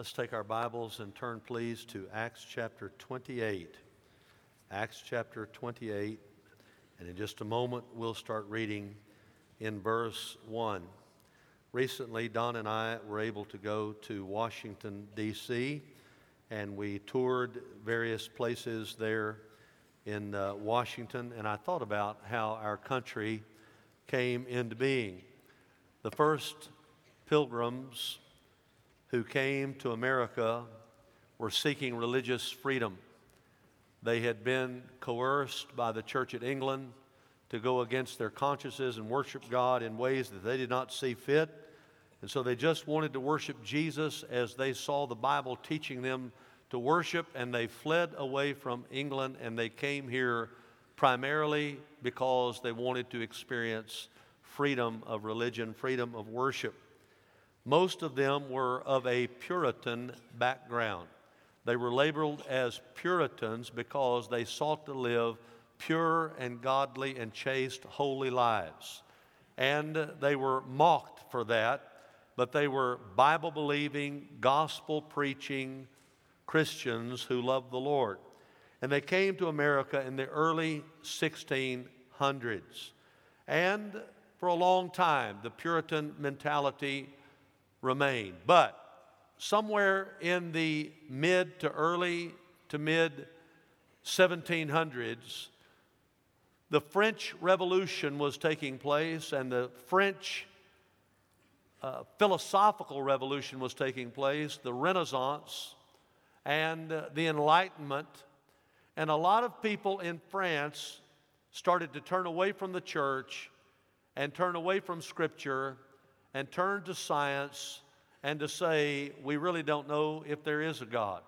Let's take our Bibles and turn, please, to Acts chapter 28. Acts chapter 28. And in just a moment, we'll start reading in verse 1. Recently, Don and I were able to go to Washington, D.C., and we toured various places there in Washington, and I thought about how our country came into being. The first pilgrims who came to America were seeking religious freedom. They had been coerced by the Church of England to go against their consciences and worship God in ways that they did not see fit. And so they just wanted to worship Jesus as they saw the Bible teaching them to worship, and they fled away from England, and they came here primarily because they wanted to experience freedom of religion, freedom of worship. Most of them were of a Puritan background. They were labeled as Puritans because they sought to live pure and godly and chaste, holy lives. And they were mocked for that, but they were Bible-believing, gospel-preaching Christians who loved the Lord. And they came to America in the early 1600s. And for a long time, the Puritan mentality remained. But somewhere in the mid to mid 1700s, the French Revolution was taking place, and the French philosophical revolution was taking place, the Renaissance and the Enlightenment. And a lot of people in France started to turn away from the church and turn away from Scripture and turn to science and to say, we really don't know if there is a God.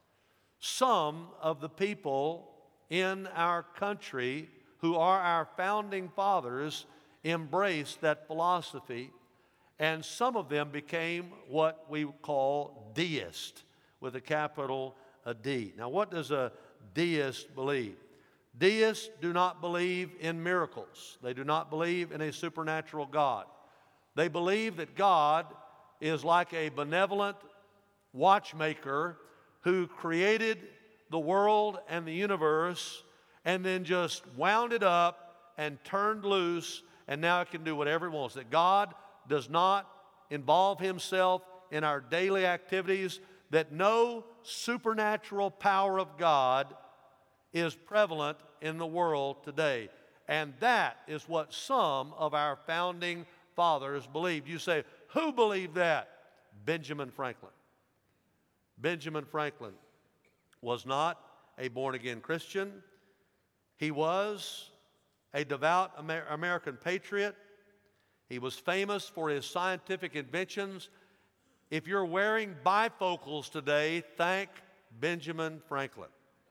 Some of the people in our country who are our founding fathers embraced that philosophy, and some of them became what we call deists, with a capital D. Now, what does a deist believe? Deists do not believe in miracles. They do not believe in a supernatural God. They believe that God is like a benevolent watchmaker who created the world and the universe and then just wound it up and turned loose, and now it can do whatever it wants. That God does not involve himself in our daily activities, that no supernatural power of God is prevalent in the world today. And that is what some of our founding fathers believed. You say, who believed that? Benjamin Franklin. Benjamin Franklin was not a born-again Christian. He was a devout American patriot. He was famous for his scientific inventions. If you're wearing bifocals today, thank Benjamin Franklin.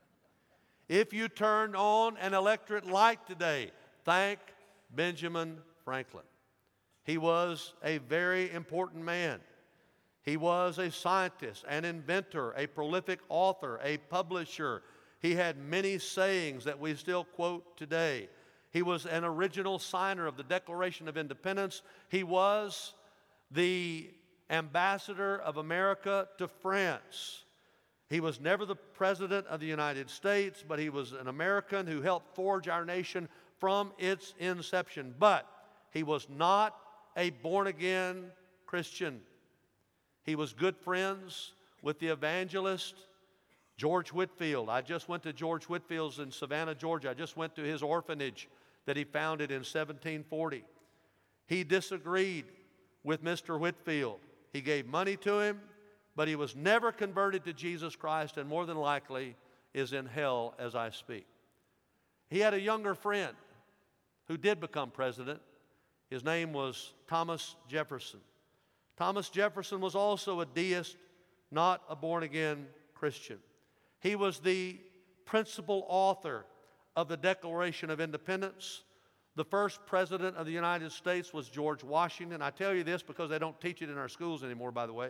If you turned on an electric light today, thank Benjamin Franklin. He was a very important man. He was a scientist, an inventor, a prolific author, a publisher. He had many sayings that we still quote today. He was an original signer of the Declaration of Independence. He was the ambassador of America to France. He was never the president of the United States, but he was an American who helped forge our nation from its inception. But he was not a born-again Christian. He was good friends with the evangelist George Whitefield. I just went to George Whitefield's in Savannah, Georgia. I just went to his orphanage that he founded in 1740. He disagreed with Mr. Whitefield. He gave money to him, but he was never converted to Jesus Christ, and more than likely is in hell as I speak. He had a younger friend who did become president. His name was Thomas Jefferson. Thomas Jefferson was also a deist, not a born-again Christian. He was the principal author of the Declaration of Independence. The first president of the United States was George Washington. I tell you this because they don't teach it in our schools anymore, by the way.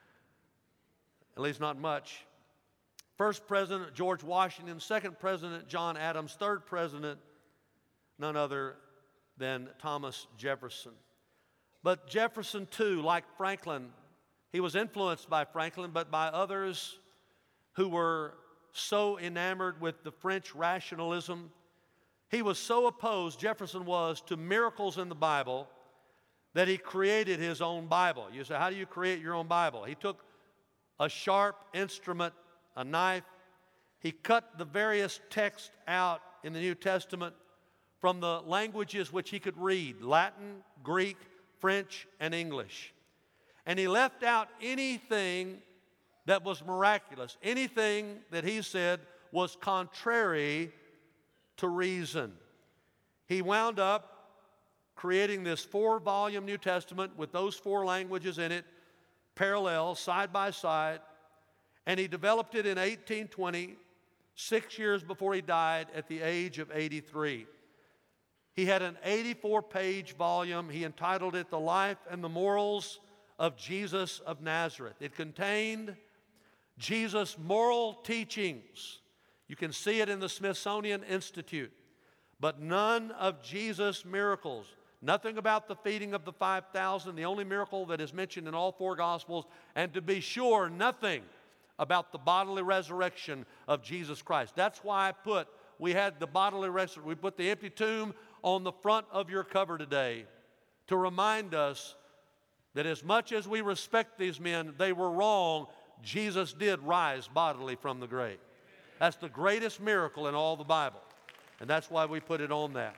At least not much. First president, George Washington. Second president, John Adams. Third president, none other than Thomas Jefferson. But Jefferson, too, like Franklin, He was influenced by Franklin, but by others who were so enamored with the French rationalism. He was so opposed, Jefferson was, to miracles in the Bible that he created his own Bible. You say, how do you create your own Bible? He took a sharp instrument, a knife. He cut the various texts out in the New Testament from the languages which he could read, Latin, Greek, French, and English. And he left out anything that was miraculous, anything that he said was contrary to reason. He wound up creating this 4-volume New Testament with those 4 languages in it, parallel, side by side, and he developed it in 1820, 6 years before he died at the age of 83. He had an 84-page volume. He entitled it The Life and the Morals of Jesus of Nazareth. It contained Jesus' moral teachings. You can see it in the Smithsonian Institute. But none of Jesus' miracles. Nothing about the feeding of the 5,000, the only miracle that is mentioned in all 4 Gospels. And to be sure, nothing about the bodily resurrection of Jesus Christ. That's why we had the bodily resurrection. We put the empty tomb on the front of your cover today to remind us that as much as we respect these men, they were wrong. Jesus did rise bodily from the grave. That's the greatest miracle in all the Bible. And that's why we put it on that.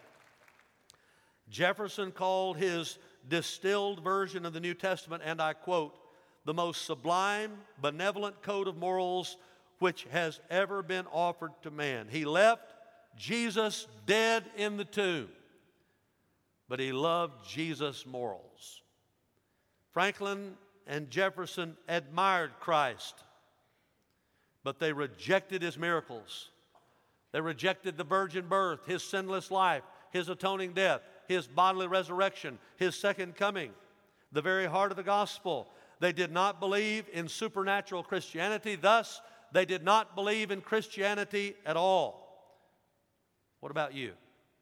Jefferson called his distilled version of the New Testament, and I quote, the most sublime, benevolent code of morals which has ever been offered to man. He left Jesus dead in the tomb, but he loved Jesus' morals. Franklin and Jefferson admired Christ, but they rejected his miracles. They rejected the virgin birth, his sinless life, his atoning death, his bodily resurrection, his second coming, the very heart of the gospel. They did not believe in supernatural Christianity. Thus, they did not believe in Christianity at all. What about you?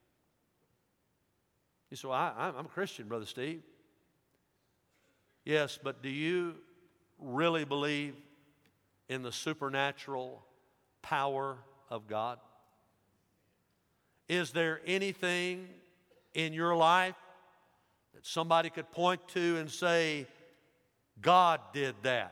You say, well, I'm a Christian, Brother Steve. Yes, but do you really believe in the supernatural power of God? Is there anything in your life that somebody could point to and say, God did that?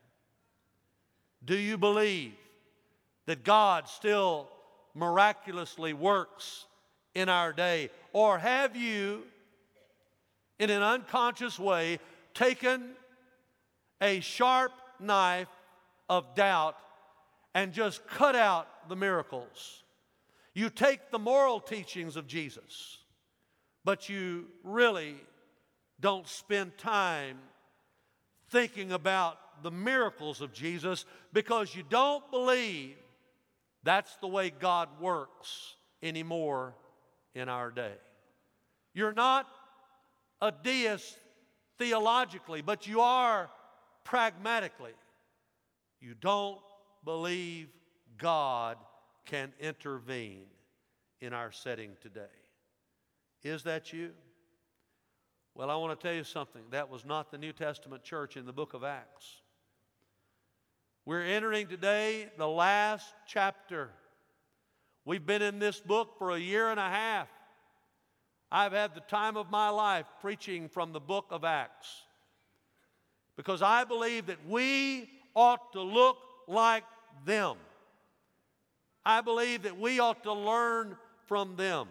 Do you believe that God still miraculously works in our day? Or have you, in an unconscious way, taken a sharp knife of doubt and just cut out the miracles? You take the moral teachings of Jesus, but you really don't spend time thinking about the miracles of Jesus because you don't believe that's the way God works anymore in our day. You're not a deist theologically, but you are pragmatically. You don't believe God can intervene in our setting today. Is that you? Well, I want to tell you something. That was not the New Testament church in the book of Acts. We're entering today the last chapter. We've been in this book for 1.5 years. I've had the time of my life preaching from the book of Acts because I believe that we ought to look like them. I believe that we ought to learn from them.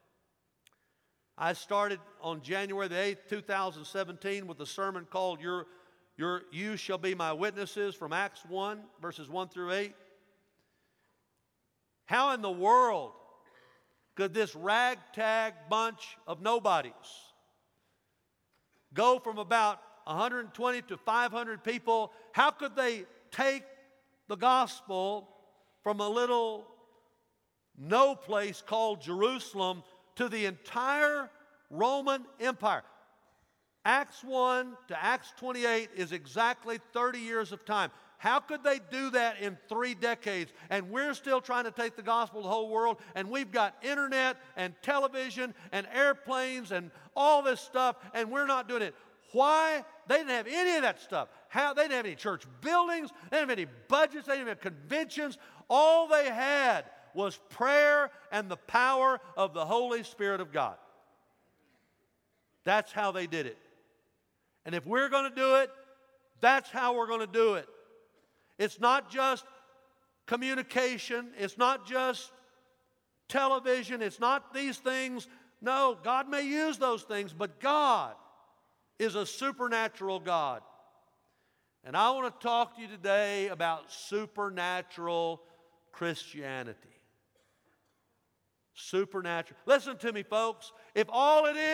I started on January the 8th, 2017 with a sermon called You Shall Be My Witnesses from Acts 1, verses 1 through 8. How in the world could this ragtag bunch of nobodies go from about 120 to 500 people? How could they take the gospel from a little no place called Jerusalem to the entire Roman Empire? Acts 1 to Acts 28 is exactly 30 years of time. How could they do that in 3 decades? And we're still trying to take the gospel to the whole world, and we've got internet and television and airplanes and all this stuff, and we're not doing it. Why? They didn't have any of that stuff. They didn't have any church buildings. They didn't have any budgets. They didn't have conventions. All they had was prayer and the power of the Holy Spirit of God. That's how they did it. And if we're going to do it, that's how we're going to do it. It's not just communication. It's not just television. It's not these things. No, God may use those things, but God is a supernatural God. And I want to talk to you today about supernatural Christianity. Supernatural. Listen to me, folks. If all it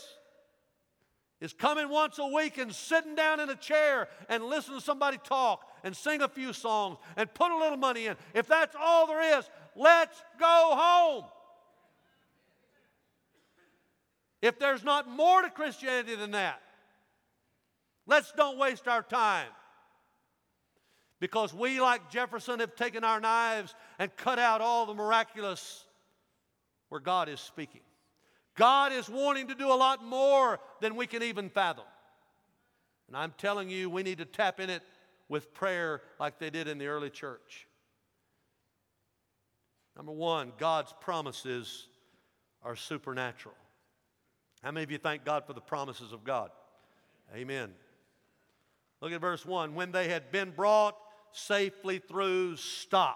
is coming once a week and sitting down in a chair and listening to somebody talk and sing a few songs and put a little money in, if that's all there is, let's go home. If there's not more to Christianity than that, let's don't waste our time. Because we, like Jefferson, have taken our knives and cut out all the miraculous where God is speaking. God is wanting to do a lot more than we can even fathom. And I'm telling you, we need to tap in it with prayer like they did in the early church. Number one, God's promises are supernatural. How many of you thank God for the promises of God? Amen. Look at verse 1. When they had been brought safely through, stop.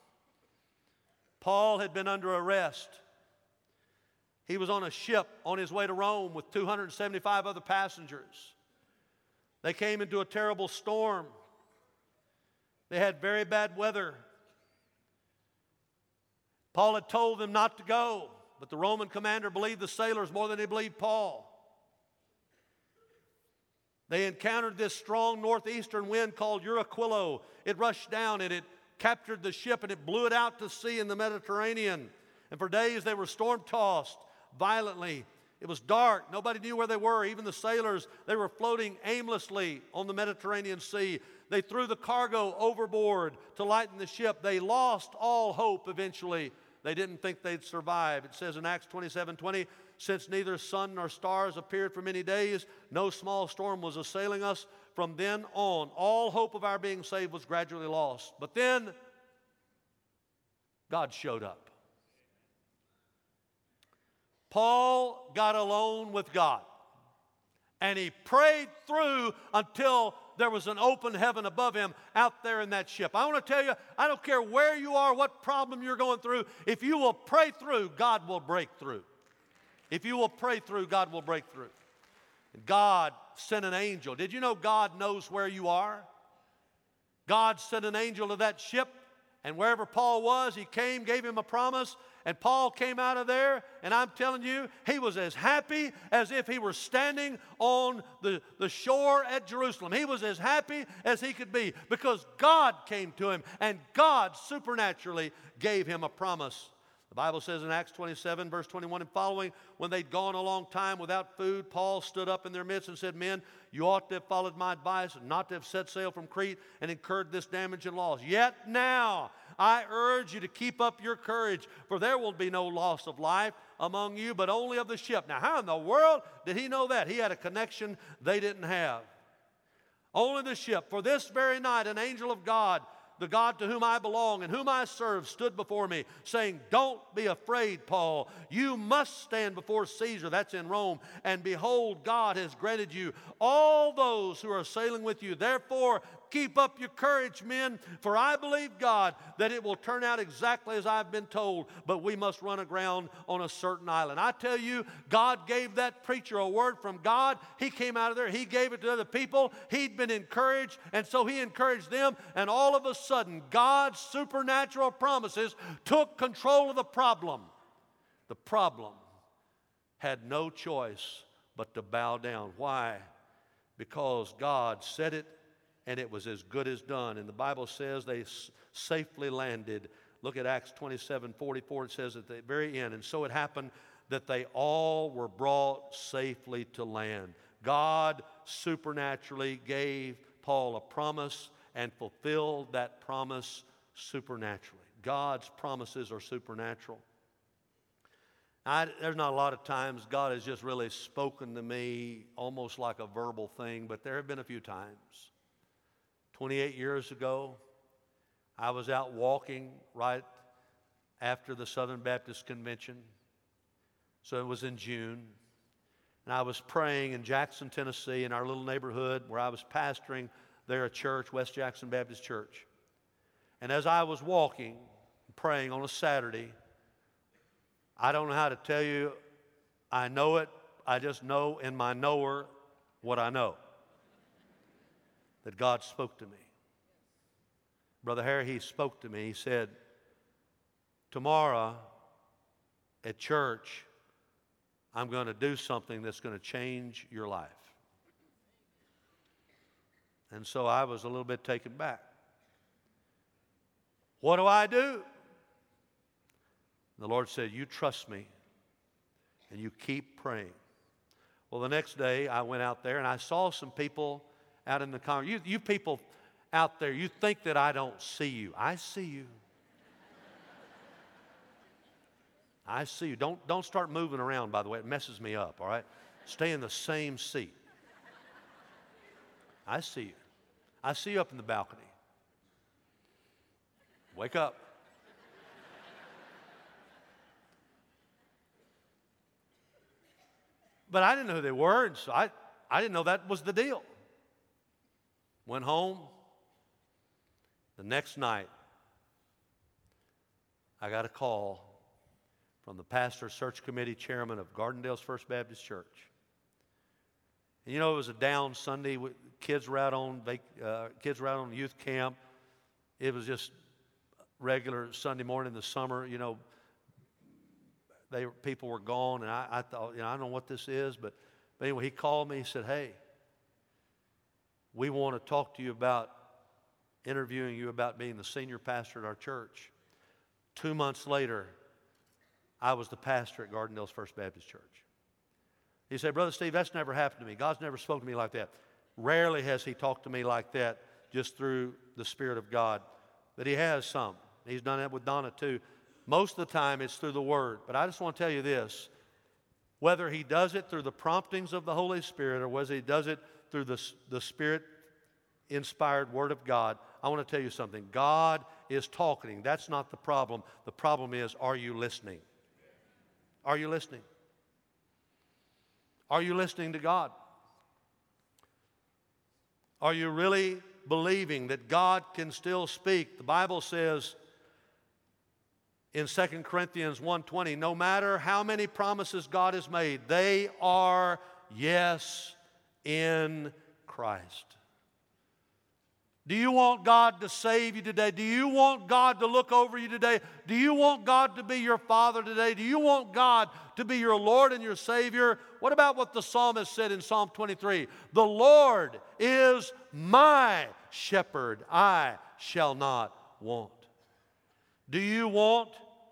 Paul had been under arrest. He was on a ship on his way to Rome with 275 other passengers. They came into a terrible storm. They had very bad weather. Paul had told them not to go, but the Roman commander believed the sailors more than he believed Paul. They encountered this strong northeastern wind called Euraquilo. It rushed down and it captured the ship and it blew it out to sea in the Mediterranean. And for days they were storm-tossed violently. It was dark. Nobody knew where they were. Even the sailors, they were floating aimlessly on the Mediterranean Sea. They threw the cargo overboard to lighten the ship. They lost all hope eventually. They didn't think they'd survive. It says in Acts 27:20, since neither sun nor stars appeared for many days, no small storm was assailing us. From then on, all hope of our being saved was gradually lost. But then, God showed up. Paul got alone with God, and he prayed through until there was an open heaven above him out there in that ship. I want to tell you, I don't care where you are, what problem you're going through, if you will pray through, God will break through. If you will pray through, God will break through. And God sent an angel. Did you know God knows where you are? God sent an angel to that ship, and wherever Paul was, he came, gave him a promise, and Paul came out of there, and I'm telling you, he was as happy as if he were standing on the shore at Jerusalem. He was as happy as he could be because God came to him, and God supernaturally gave him a promise. The Bible says in Acts 27, verse 21 and following, when they'd gone a long time without food, Paul stood up in their midst and said, men, you ought to have followed my advice and not to have set sail from Crete and incurred this damage and loss. Yet now I urge you to keep up your courage, for there will be no loss of life among you, but only of the ship. Now, how in the world did he know that? He had a connection they didn't have. Only the ship. For this very night, an angel of God, the God to whom I belong and whom I serve, stood before me, saying, don't be afraid, Paul. You must stand before Caesar, that's in Rome, and behold, God has granted you all those who are sailing with you. Therefore, keep up your courage, men, for I believe God that it will turn out exactly as I've been told, but we must run aground on a certain island. I tell you, God gave that preacher a word from God. He came out of there. He gave it to other people. He'd been encouraged, and so he encouraged them, and all of a sudden, God's supernatural promises took control of the problem. The problem had no choice but to bow down. Why? Because God said it, and it was as good as done. And the Bible says they safely landed. Look at Acts 27:44. It says at the very end, and so it happened that they all were brought safely to land. God supernaturally gave Paul a promise and fulfilled that promise supernaturally. God's promises are supernatural. There's not a lot of times God has just really spoken to me almost like a verbal thing, but there have been a few times. 28 years ago, I was out walking right after the Southern Baptist Convention. So it was in June. And I was praying in Jackson, Tennessee, in our little neighborhood where I was pastoring there a church, West Jackson Baptist Church. And as I was walking, praying on a Saturday, I don't know how to tell you, I know it, I just know in my knower what I know. That God spoke to me. Brother Harry, he spoke to me. He said, tomorrow at church, I'm going to do something that's going to change your life. And so I was a little bit taken back. What do I do? The Lord said, you trust me and you keep praying. Well, the next day I went out there and I saw some people out in the congregation. You people out there, you think that I don't see you. I see you. I see you. Don't start moving around, by the way. It messes me up, all right? Stay in the same seat. I see you. I see you up in the balcony. Wake up. But I didn't know who they were, and so I didn't know that was the deal. Went home. The next night, I got a call from the pastor search committee chairman of Gardendale's First Baptist Church. And you know, it was a down Sunday. Kids were out on youth camp. It was just regular Sunday morning in the summer. You know, people were gone, and I thought, I don't know what this is, but anyway, he called me. He said, hey, we want to talk to you about interviewing you about being the senior pastor at our church. 2 months later, I was the pastor at Gardendale's First Baptist Church. He said, Brother Steve, that's never happened to me. God's never spoken to me like that. Rarely has he talked to me like that just through the Spirit of God. But he has some. He's done that with Donna too. Most of the time it's through the Word. But I just want to tell you this. Whether he does it through the promptings of the Holy Spirit or whether he does it through the Spirit-inspired Word of God, I want to tell you something. God is talking. That's not the problem. The problem is, are you listening? Are you listening? Are you listening to God? Are you really believing that God can still speak? The Bible says in 2 Corinthians 1:20, no matter how many promises God has made, they are yes in Christ. Do you want God to save you today? Do you want God to look over you today? Do you want God to be your Father today? Do you want God to be your Lord and your Savior? What about what the psalmist said in Psalm 23? The Lord is my shepherd. I shall not want. Do you want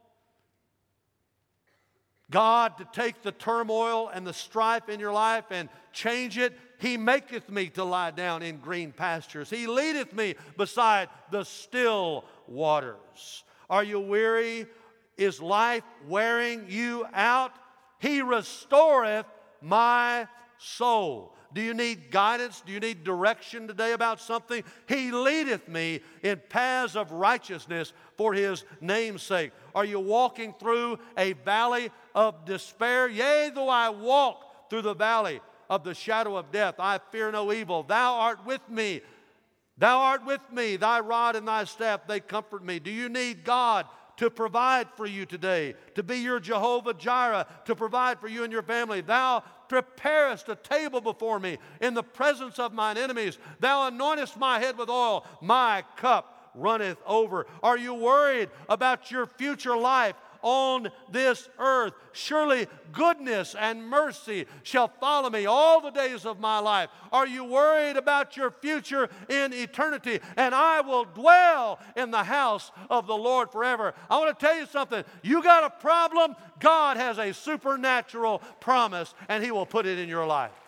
God to take the turmoil and the strife in your life and change it? He maketh me to lie down in green pastures. He leadeth me beside the still waters. Are you weary? Is life wearing you out? He restoreth my soul. Do you need guidance? Do you need direction today about something? He leadeth me in paths of righteousness for His name's sake. Are you walking through a valley of despair? Yea, though I walk through the valley of the shadow of death, I fear no evil. Thou art with me. Thou art with me. Thy rod and thy staff, they comfort me. Do you need God to provide for you today, to be your Jehovah Jireh, to provide for you and your family? Thou preparest a table before me in the presence of mine enemies. Thou anointest my head with oil. My cup runneth over. Are you worried about your future life on this earth? Surely goodness and mercy shall follow me all the days of my life. Are you worried about your future in eternity? And I will dwell in the house of the Lord forever. I want to tell you something. You got a problem? God has a supernatural promise, and He will put it in your life.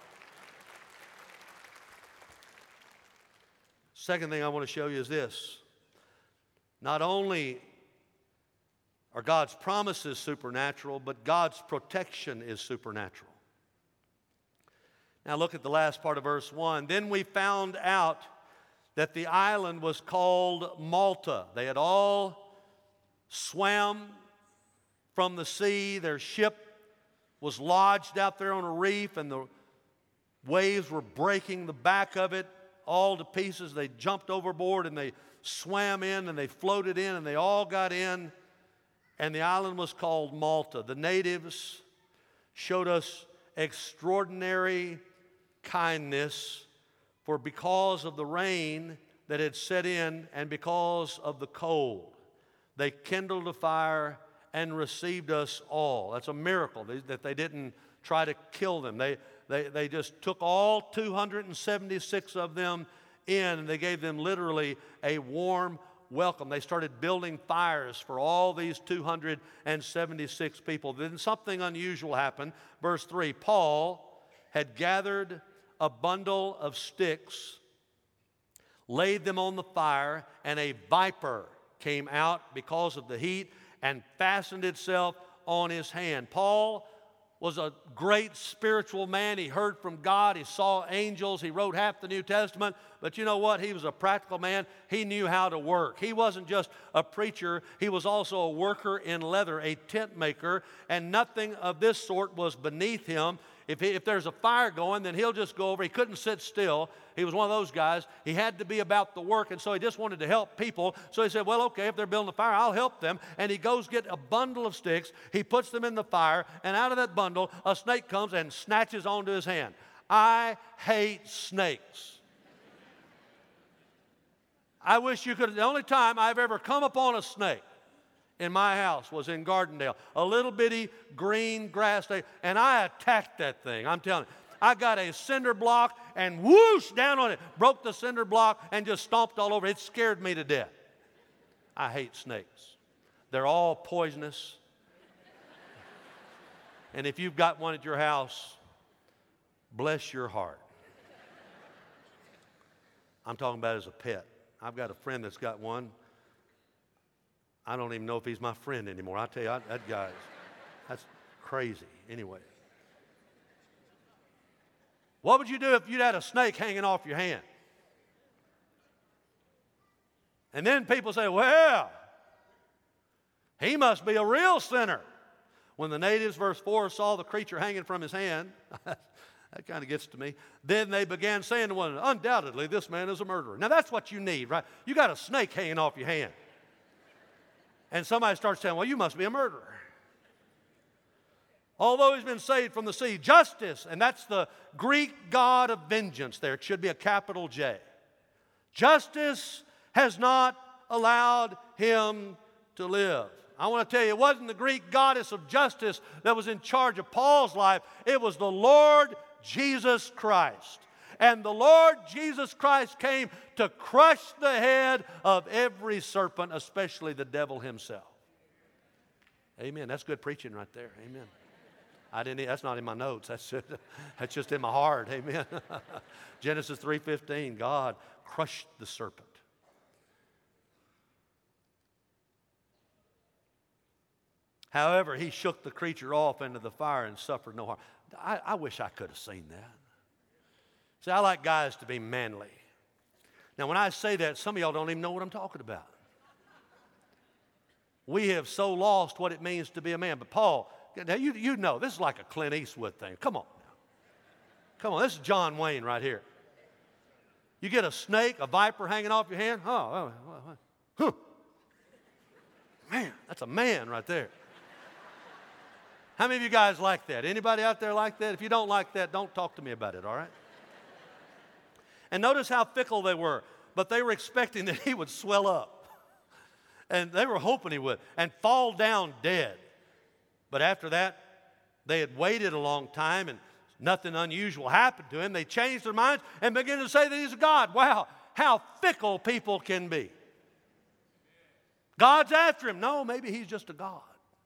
Second thing I want to show you is this. Not only or God's promise is supernatural, but God's protection is supernatural. Now look at the last part of verse 1. Then we found out that the island was called Malta. They had all swam from the sea. Their ship was lodged out there on a reef, and the waves were breaking the back of it all to pieces. They jumped overboard and they swam in and they floated in and they all got in. And the island was called Malta. The natives showed us extraordinary kindness, for because of the rain that had set in and because of the cold, they kindled a fire and received us all. That's a miracle that they didn't try to kill them. They just took all 276 of them in, and they gave them literally a warm welcome. They started building fires for all these 276 people. Then something unusual happened. Verse 3, Paul had gathered a bundle of sticks, laid them on the fire, and a viper came out because of the heat and fastened itself on his hand. Paul was a great spiritual man. He heard from God. He saw angels. He wrote half the New Testament. But you know what? He was a practical man. He knew how to work. He wasn't just a preacher. He was also a worker in leather, a tent maker, and nothing of this sort was beneath him. If there's a fire going, then he'll just go over. He couldn't sit still. He was one of those guys. He had to be about the work, and so he just wanted to help people. So he said, well, okay, if they're building a fire, I'll help them. And he goes get a bundle of sticks. He puts them in the fire, and out of that bundle, a snake comes and snatches onto his hand. I hate snakes. I wish you could. The only time I've ever come upon a snake in my house was in Gardendale, a little bitty green grass snake, and I attacked that thing. I'm telling you, I got a cinder block and whoosh down on it, broke the cinder block and just stomped all over. It scared me to death. I hate snakes. They're all poisonous. And if you've got one at your house, bless your heart. I'm talking about as a pet. I've got a friend that's got one. I don't even know if he's my friend anymore. I tell you, that guy's, that's crazy. Anyway. What would you do if you'd had a snake hanging off your hand? And then people say, well, he must be a real sinner. When the natives, verse 4, saw the creature hanging from his hand, that kind of gets to me. Then they began saying to one another, undoubtedly, this man is a murderer. Now, that's what you need, right? You got a snake hanging off your hand. And somebody starts saying, well, you must be a murderer. Although he's been saved from the sea, justice, and that's the Greek god of vengeance there. It should be a capital J. Justice has not allowed him to live. I want to tell you, it wasn't the Greek goddess of justice that was in charge of Paul's life. It was the Lord Jesus Christ. And the Lord Jesus Christ came to crush the head of every serpent, especially the devil himself. Amen. That's good preaching right there. Amen. That's not in my notes. That's just in my heart. Amen. Genesis 3:15, God crushed the serpent. However, he shook the creature off into the fire and suffered no harm. I wish I could have seen that. See, I like guys to be manly. Now, when I say that, some of y'all don't even know what I'm talking about. We have so lost what it means to be a man. But Paul, now you know, this is like a Clint Eastwood thing. Come on now. Come on, this is John Wayne right here. You get a snake, a viper hanging off your hand. Man, that's a man right there. How many of you guys like that? Anybody out there like that? If you don't like that, don't talk to me about it, all right? And notice how fickle they were. But they were expecting that he would swell up. And they were hoping he would. And fall down dead. But after that, they had waited a long time and nothing unusual happened to him. They changed their minds and began to say that he's a God. Wow, how fickle people can be. God's after him. No, maybe he's just a God.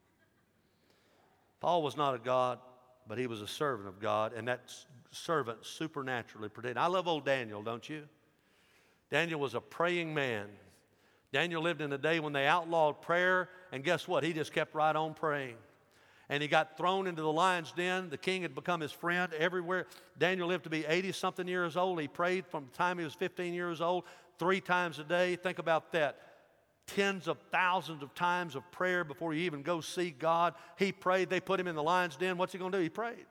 Paul was not a God, but he was a servant of God, and that servant supernaturally protected. I love old Daniel, don't you? Daniel was a praying man. Daniel lived in a day when they outlawed prayer, and guess what? He just kept right on praying. And he got thrown into the lion's den. The king had become his friend everywhere. Daniel lived to be 80-something years old. He prayed from the time he was 15 years old, 3 times a day. Think about that. Tens of thousands of times of prayer before you even go see God. He prayed. They put him in the lion's den. What's he going to do? He prayed.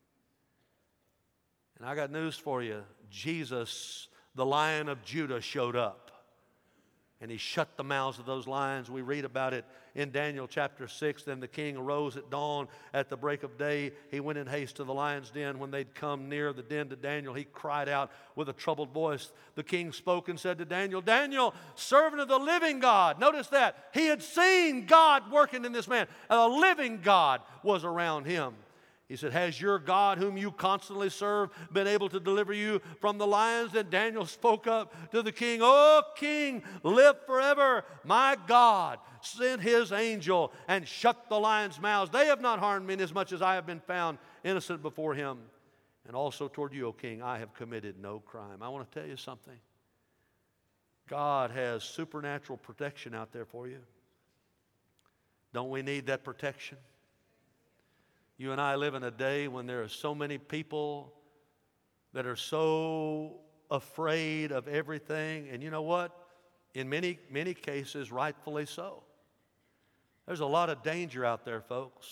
And I got news for you. Jesus, the Lion of Judah, showed up. And he shut the mouths of those lions. We read about it in Daniel chapter 6. Then the king arose at dawn at the break of day. He went in haste to the lion's den. When they'd come near the den to Daniel, he cried out with a troubled voice. The king spoke and said to Daniel, Daniel, servant of the living God. Notice that. He had seen God working in this man. And a living God was around him. He said, has your God, whom you constantly serve, been able to deliver you from the lions? Then Daniel spoke up to the king, O king, live forever. My God sent his angel and shut the lions' mouths. They have not harmed me inasmuch as I have been found innocent before him. And also toward you, O king, I have committed no crime. I want to tell you something. God has supernatural protection out there for you. Don't we need that protection? You and I live in a day when there are so many people that are so afraid of everything. And you know what? In many, many cases, rightfully so. There's a lot of danger out there, folks.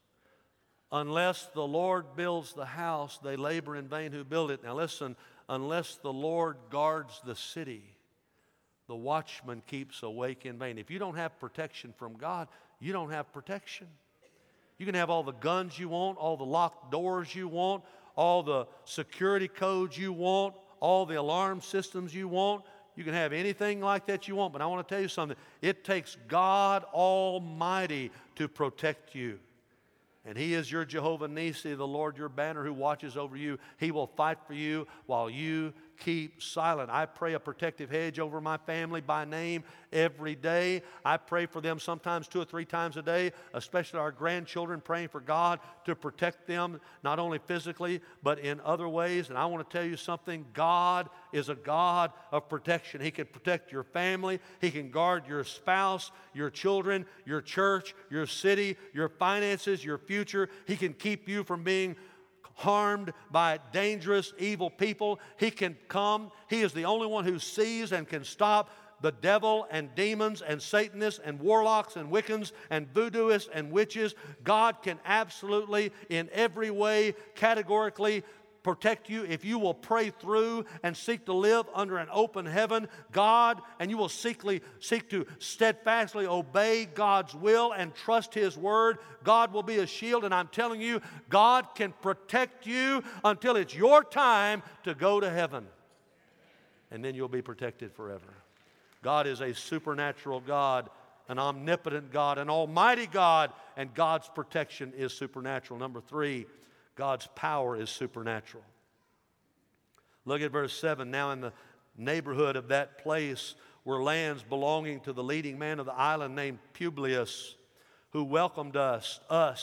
Unless the Lord builds the house, they labor in vain who build it. Now listen, unless the Lord guards the city, the watchman keeps awake in vain. If you don't have protection from God, you don't have protection. You can have all the guns you want, all the locked doors you want, all the security codes you want, all the alarm systems you want. You can have anything like that you want. But I want to tell you something. It takes God Almighty to protect you. And He is your Jehovah Nissi, the Lord your banner, who watches over you. He will fight for you while you keep silent. I pray a protective hedge over my family by name every day. I pray for them sometimes 2 or 3 times a day, especially our grandchildren, praying for God to protect them, not only physically, but in other ways. And I want to tell you something. God is a God of protection. He can protect your family. He can guard your spouse, your children, your church, your city, your finances, your future. He can keep you from being harmed by dangerous, evil people. He can come. He is the only one who sees and can stop the devil and demons and Satanists and warlocks and Wiccans and voodooists and witches. God can absolutely, in every way, categorically protect you if you will pray through and seek to live under an open heaven. God, and you will seek to steadfastly obey God's will and trust His word. God will be a shield, and I'm telling you, God can protect you until it's your time to go to heaven. And then you'll be protected forever. God is a supernatural God, an omnipotent God, an almighty God, and God's protection is supernatural. Number 3, God's power is supernatural. Look at verse 7. Now in the neighborhood of that place were lands belonging to the leading man of the island named Publius, who welcomed us.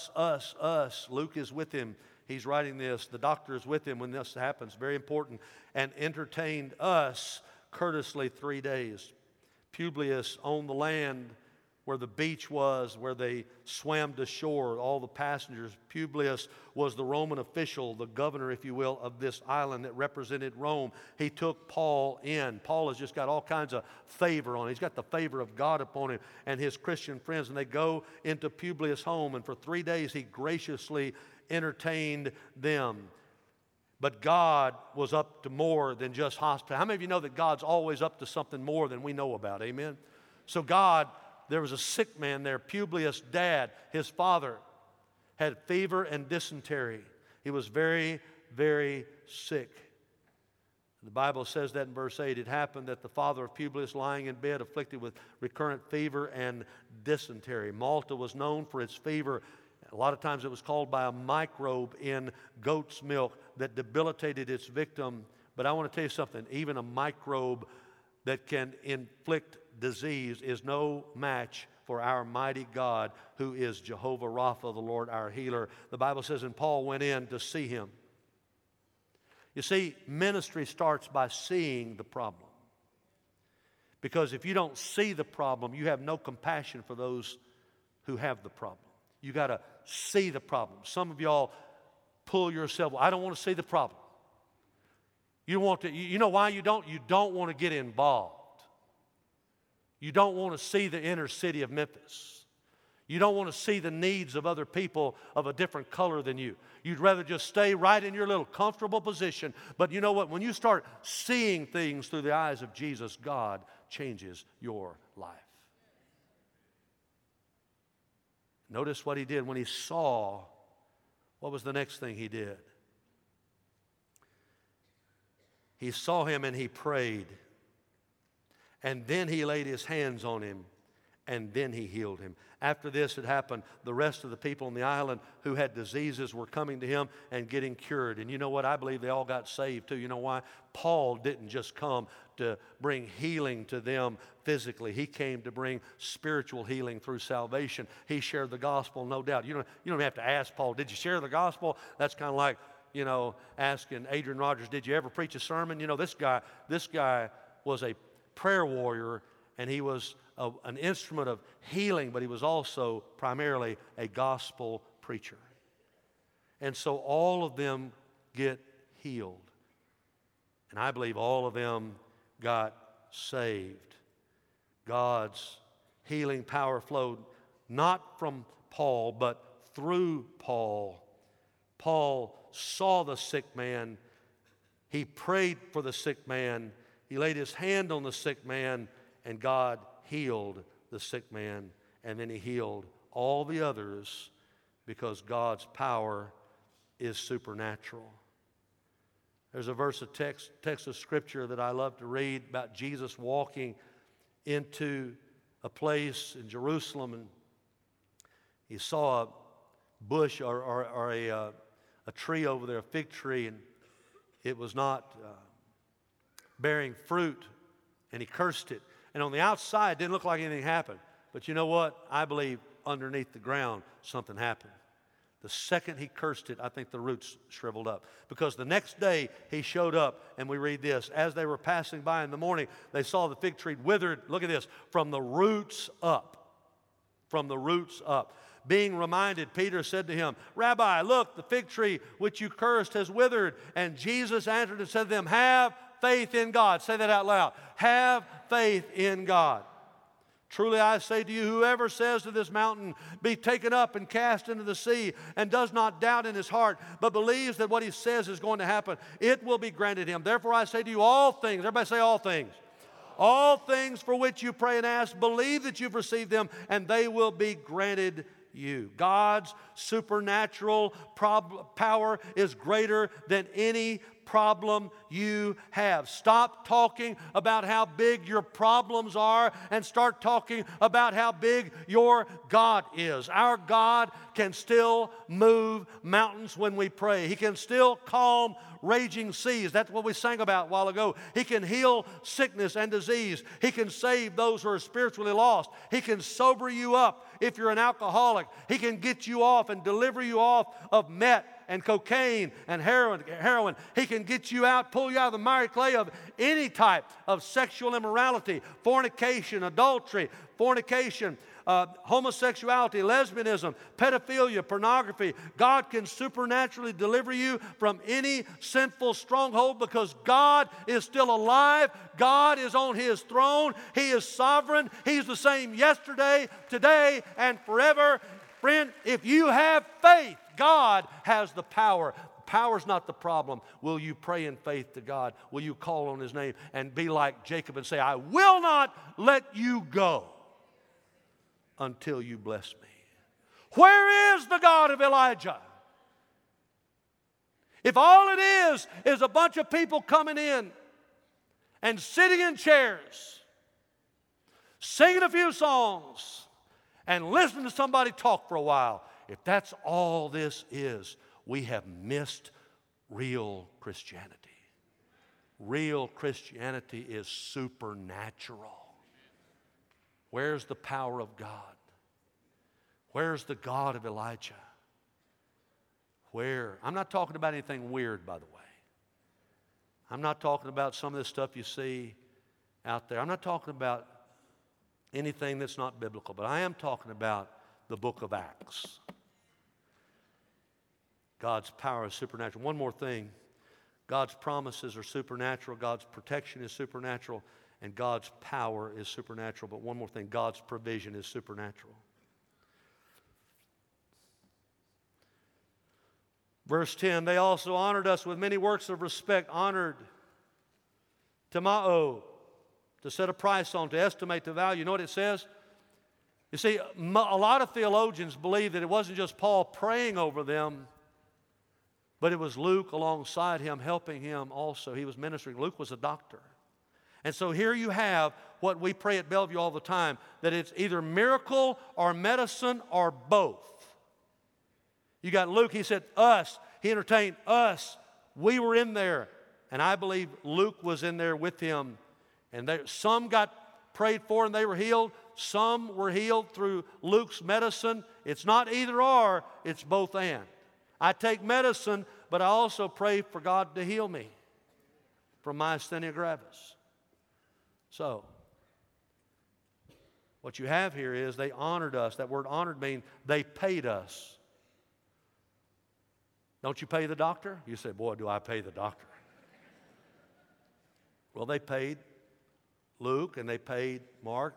Luke is with him. He's writing this. The doctor is with him when this happens. Very important. And entertained us courteously 3 days. Publius owned the land where the beach was, where they swam to shore, all the passengers. Publius was the Roman official, the governor, if you will, of this island that represented Rome. He took Paul in. Paul has just got all kinds of favor on him. He's got the favor of God upon him and his Christian friends. And they go into Publius' home, and for 3 days he graciously entertained them. But God was up to more than just hospitality. How many of you know that God's always up to something more than we know about? Amen? So there was a sick man there, Publius' dad, his father, had fever and dysentery. He was very, very sick. The Bible says that in verse 8. It happened that the father of Publius, lying in bed, afflicted with recurrent fever and dysentery. Malta was known for its fever. A lot of times it was called by a microbe in goat's milk that debilitated its victim. But I want to tell you something. Even a microbe that can inflict disease is no match for our mighty God, who is Jehovah Rapha, the Lord our healer. The Bible says, and Paul went in to see him. You see, ministry starts by seeing the problem. Because if you don't see the problem, you have no compassion for those who have the problem. You got to see the problem. Some of y'all pull yourself, I don't want to see the problem. You want to, you know why you don't? You don't want to get involved. You don't want to see the inner city of Memphis. You don't want to see the needs of other people of a different color than you. You'd rather just stay right in your little comfortable position. But you know what? When you start seeing things through the eyes of Jesus, God changes your life. Notice what he did when he saw. What was the next thing he did? He saw him and he prayed. And then he laid his hands on him, and then he healed him. After this had happened, the rest of the people on the island who had diseases were coming to him and getting cured. And you know what? I believe they all got saved too. You know why? Paul didn't just come to bring healing to them physically. He came to bring spiritual healing through salvation. He shared the gospel, no doubt. You don't have to ask Paul, did you share the gospel? That's kind of like, asking Adrian Rogers, did you ever preach a sermon? This guy was a prayer warrior, and he was an instrument of healing, but he was also primarily a gospel preacher. And so all of them get healed. And I believe all of them got saved. God's healing power flowed not from Paul, but through Paul. Paul saw the sick man. He prayed for the sick man. He laid his hand on the sick man, and God healed the sick man. And then he healed all the others because God's power is supernatural. There's a verse of text of Scripture that I love to read about Jesus walking into a place in Jerusalem, and he saw a bush or a tree over there, a fig tree, and it was not bearing fruit, and he cursed it. And on the outside, it didn't look like anything happened. But you know what? I believe underneath the ground, something happened. The second he cursed it, I think the roots shriveled up. Because the next day, he showed up, and we read this. As they were passing by in the morning, they saw the fig tree withered, look at this, from the roots up. From the roots up. Being reminded, Peter said to him, Rabbi, look, the fig tree which you cursed has withered. And Jesus answered and said to them, have faith in God. Say that out loud. Have faith in God. Truly I say to you, whoever says to this mountain, be taken up and cast into the sea, and does not doubt in his heart, but believes that what he says is going to happen, it will be granted him. Therefore I say to you, all things, everybody say all things. All things for which you pray and ask, believe that you've received them, and they will be granted you. God's supernatural power is greater than any problem you have. Stop talking about how big your problems are and start talking about how big your God is. Our God can still move mountains when we pray. He can still calm raging seas. That's what we sang about a while ago. He can heal sickness and disease. He can save those who are spiritually lost. He can sober you up if you're an alcoholic. He can get you off and deliver you off of meth and cocaine and heroin. He can get you out, pull you out of the miry clay of any type of sexual immorality, fornication, adultery, homosexuality, lesbianism, pedophilia, pornography. God can supernaturally deliver you from any sinful stronghold because God is still alive. God is on His throne. He is sovereign. He's the same yesterday, today, and forever. Friend, if you have faith, God has the power. Power's not the problem. Will you pray in faith to God? Will you call on His name and be like Jacob and say, I will not let you go until you bless me? Where is the God of Elijah? If all it is a bunch of people coming in and sitting in chairs, singing a few songs, and listening to somebody talk for a while, if that's all this is, we have missed real Christianity. Real Christianity is supernatural. Where's the power of God? Where's the God of Elijah? Where? I'm not talking about anything weird, by the way. I'm not talking about some of this stuff you see out there. I'm not talking about anything that's not biblical, but I am talking about the book of Acts. God's power is supernatural. One more thing. God's promises are supernatural. God's protection is supernatural. And God's power is supernatural. But one more thing. God's provision is supernatural. Verse 10, they also honored us with many works of respect. Honored, tamao, to set a price on, to estimate the value. You know what it says? You see, a lot of theologians believe that it wasn't just Paul praying over them, but it was Luke alongside him, helping him also. He was ministering. Luke was a doctor. And so here you have what we pray at Bellevue all the time, that it's either miracle or medicine or both. You got Luke, he said, us. He entertained us. We were in there. And I believe Luke was in there with him. And some got prayed for and they were healed. Some were healed through Luke's medicine. It's not either or, it's both and. I take medicine, but I also pray for God to heal me from myasthenia gravis. So, what you have here is they honored us. That word honored means they paid us. Don't you pay the doctor? You say, boy, do I pay the doctor. Well, they paid Luke and they paid Mark.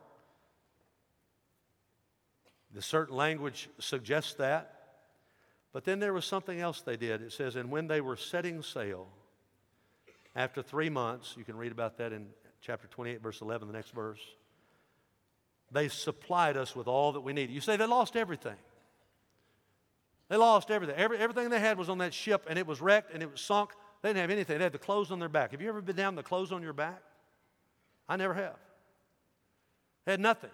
The certain language suggests that. But then there was something else they did. It says, and when they were setting sail, after 3 months, you can read about that in chapter 28, verse 11, the next verse, they supplied us with all that we needed. You say they lost everything. They lost everything. Everything they had was on that ship, and it was wrecked, and it was sunk. They didn't have anything. They had the clothes on their back. Have you ever been down the clothes on your back? I never have. They had nothing.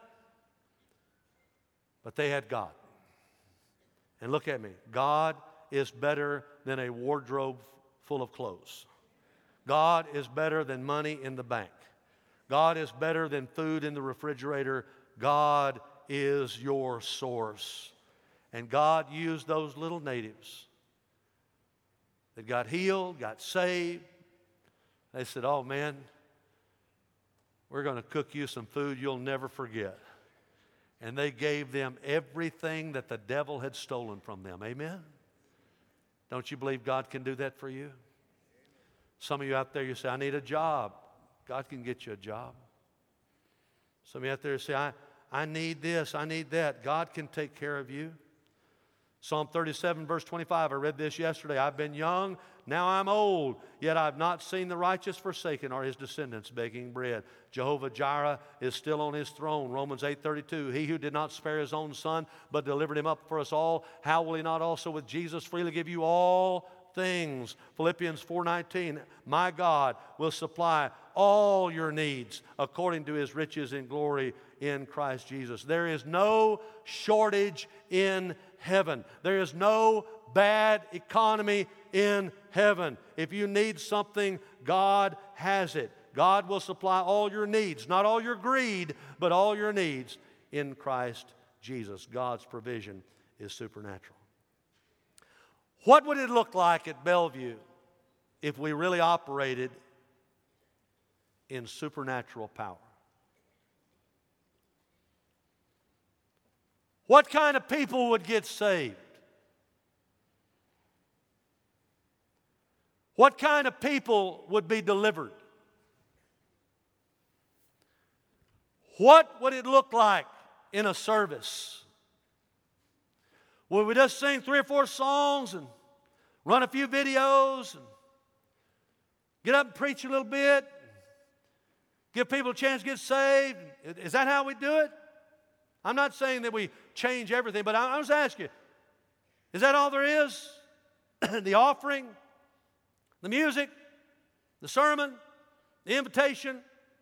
But they had God. And look at me. God is better than a wardrobe full of clothes. God is better than money in the bank. God is better than food in the refrigerator. God is your source. And God used those little natives that got healed, got saved. They said, oh man, we're going to cook you some food you'll never forget. And they gave them everything that the devil had stolen from them. Amen? Don't you believe God can do that for you? Some of you out there, you say, I need a job. God can get you a job. Some of you out there say, I need this, I need that. God can take care of you. Psalm 37, verse 25, I read this yesterday. I've been young, now I'm old, yet I've not seen the righteous forsaken or his descendants begging bread. Jehovah Jireh is still on his throne. Romans 8:32, he who did not spare his own son, but delivered him up for us all, how will he not also with Jesus freely give you all things? Philippians 4:19, my God will supply all your needs according to his riches in glory in Christ Jesus. There is no shortage in heaven. There is no bad economy in heaven. If you need something, God has it. God will supply all your needs, not all your greed, but all your needs in Christ Jesus. God's provision is supernatural. What would it look like at Bellevue if we really operated in supernatural power? What kind of people would get saved? What kind of people would be delivered? What would it look like in a service? Would we just sing 3 or 4 songs and run a few videos and get up and preach a little bit? Give people a chance to get saved? Is that how we do it? I'm not saying that we change everything, but I was asking you, is that all there is? The offering, the music, the sermon, the invitation?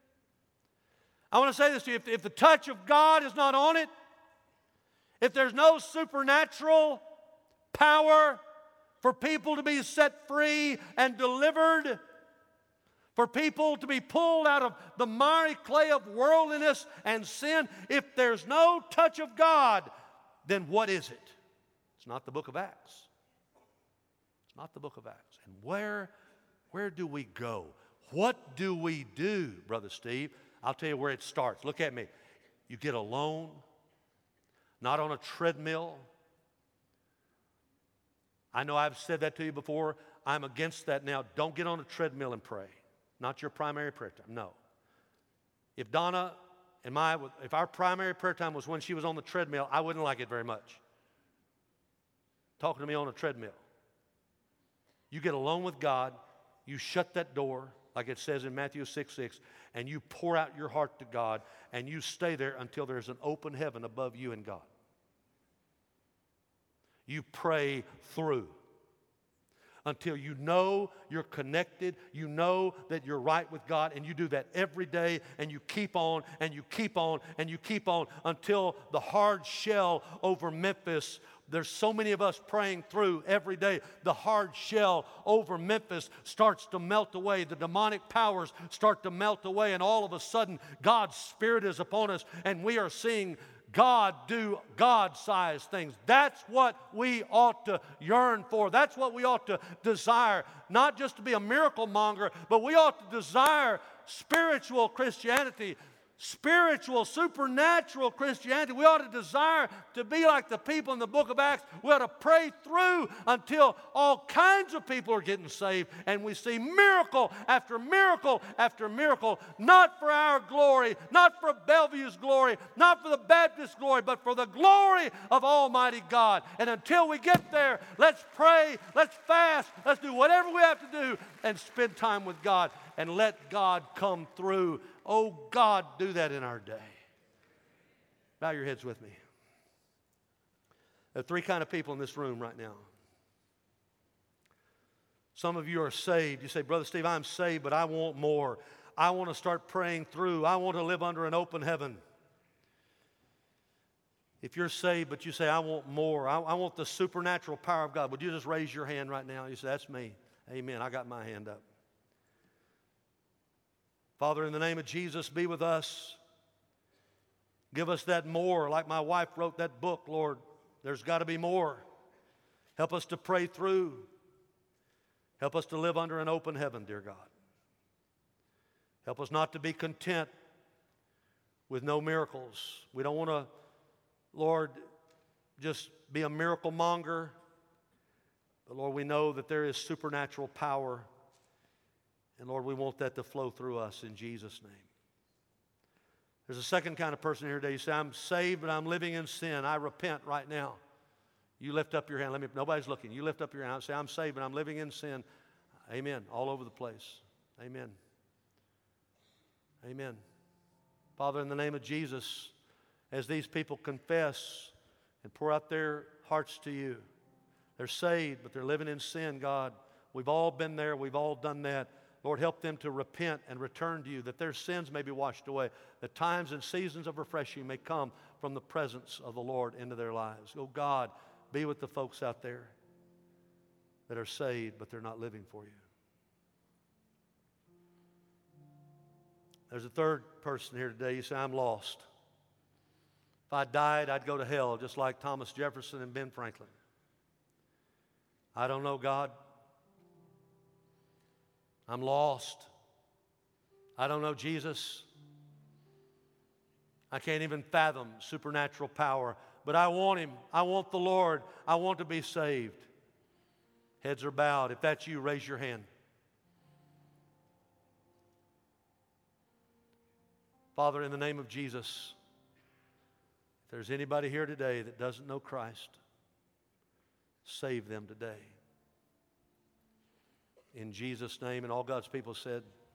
I want to say this to you. If the touch of God is not on it, if there's no supernatural power for people to be set free and delivered, for people to be pulled out of the miry clay of worldliness and sin, if there's no touch of God, then what is it? It's not the book of Acts. It's not the book of Acts. And where do we go? What do we do, Brother Steve? I'll tell you where it starts. Look at me. You get alone, not on a treadmill. I know I've said that to you before. I'm against that now. Don't get on a treadmill and pray. Not your primary prayer time. No. If Donna and if our primary prayer time was when she was on the treadmill, I wouldn't like it very much. Talking to me on a treadmill. You get alone with God. You shut that door, like it says in Matthew 6:6, and you pour out your heart to God, and you stay there until there's an open heaven above you and God. You pray through until you know you're connected, you know that you're right with God, and you do that every day, and you keep on, and you keep on, and you keep on until the hard shell over Memphis. There's so many of us praying through every day. The hard shell over Memphis starts to melt away. The demonic powers start to melt away, and all of a sudden, God's Spirit is upon us, and we are seeing God do God-sized things. That's what we ought to yearn for. That's what we ought to desire. Not just to be a miracle monger, but we ought to desire spiritual Christianity. Spiritual, supernatural Christianity. We ought to desire to be like the people in the book of Acts. We ought to pray through until all kinds of people are getting saved, and we see miracle after miracle after miracle, not for our glory, not for Bellevue's glory, not for the Baptist glory, but for the glory of Almighty God. And until we get there, let's pray, let's fast, let's do whatever we have to do and spend time with God and let God come through. Oh, God, do that in our day. Bow your heads with me. There are three kinds of people in this room right now. Some of you are saved. You say, Brother Steve, I'm saved, but I want more. I want to start praying through. I want to live under an open heaven. If you're saved, but you say, I want more. I want the supernatural power of God. Would you just raise your hand right now? You say, that's me. Amen. I got my hand up. Father, in the name of Jesus, be with us. Give us that more, like my wife wrote that book, Lord. There's got to be more. Help us to pray through. Help us to live under an open heaven, dear God. Help us not to be content with no miracles. We don't want to, Lord, just be a miracle monger. But Lord, we know that there is supernatural power. And Lord, we want that to flow through us in Jesus' name. There's a second kind of person here today. You say, I'm saved, but I'm living in sin. I repent right now. You lift up your hand. Nobody's looking. You lift up your hand and say, I'm saved, but I'm living in sin. Amen. All over the place. Amen. Amen. Father, in the name of Jesus, as these people confess and pour out their hearts to you, they're saved, but they're living in sin, God. We've all been there. We've all done that. Lord, help them to repent and return to you, that their sins may be washed away, that times and seasons of refreshing may come from the presence of the Lord into their lives. Oh, God, be with the folks out there that are saved, but they're not living for you. There's a third person here today. You say, I'm lost. If I died, I'd go to hell, just like Thomas Jefferson and Ben Franklin. I don't know God. I'm lost. I don't know Jesus. I can't even fathom supernatural power, but I want Him. I want the Lord. I want to be saved. Heads are bowed. If that's you, raise your hand. Father, in the name of Jesus, if there's anybody here today that doesn't know Christ, save them today. In Jesus' name, and all God's people said,